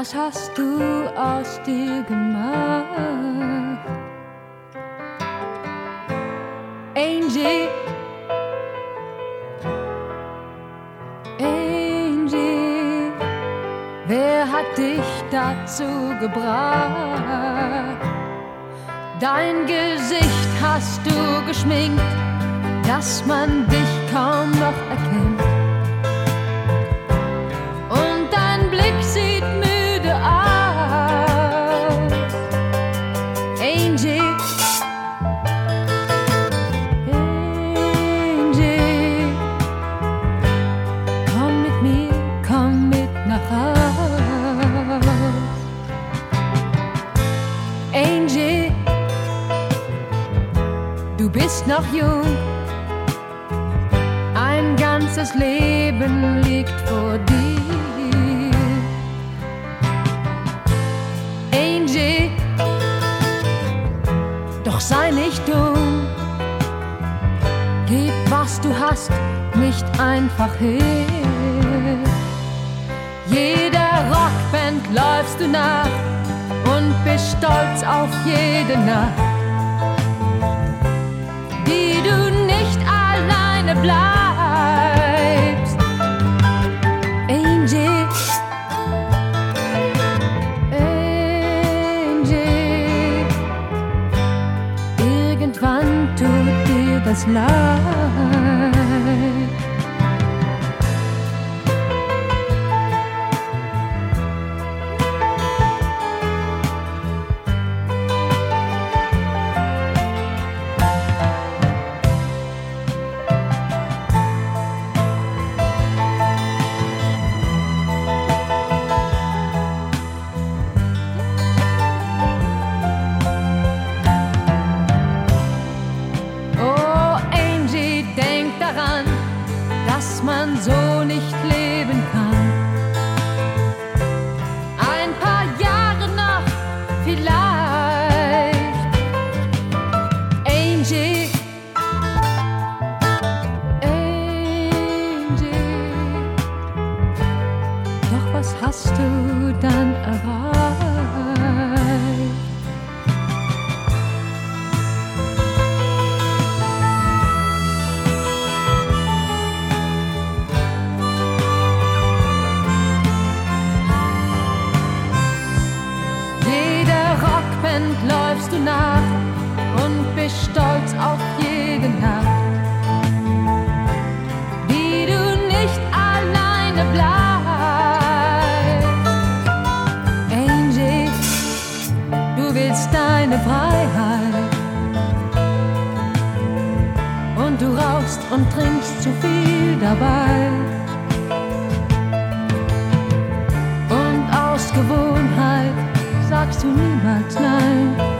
Was hast du aus dir gemacht? Angie, Angie, wer hat dich dazu gebracht? Dein Gesicht hast du geschminkt, dass man dich kaum noch erkennt. Und dein Blick sieht müde aus. Angie, Angie, komm mit mir, komm mit nach Haus. Angie, du bist noch jung, ein ganzes Leben liegt vor dir. Angie, doch sei nicht dumm, gib was du hast nicht einfach her. Jeder Rockband läufst du nach und bist stolz auf jede Nacht, die du nicht alleine bleibst. Angie, Angie, irgendwann tut dir das leid. Man so nicht leben kann. Ein paar Jahre noch vielleicht. Angie, Angie, doch was hast du dann erreicht? Läufst du nach und bist stolz auf jede Nacht, die du nicht alleine bleibst. Angie, du willst deine Freiheit und du rauchst und trinkst zu viel dabei. Und aus Gewohnheit sagst du niemals nein.